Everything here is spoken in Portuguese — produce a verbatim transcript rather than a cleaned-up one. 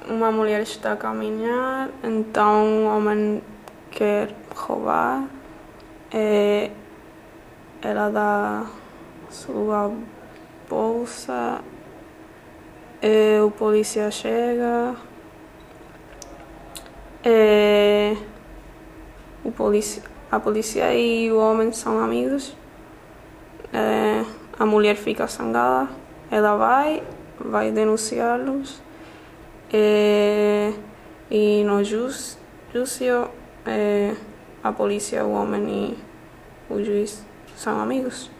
uma mulher está a caminhar, então um homem quer roubar, é, ela dá sua bolsa, é, o polícia chega, é, o polícia, a polícia e o homem são amigos, é, a mulher fica zangada, ela vai, vai denunciá-los, é, e no júdice, é, a polícia, o homem e o juiz são amigos.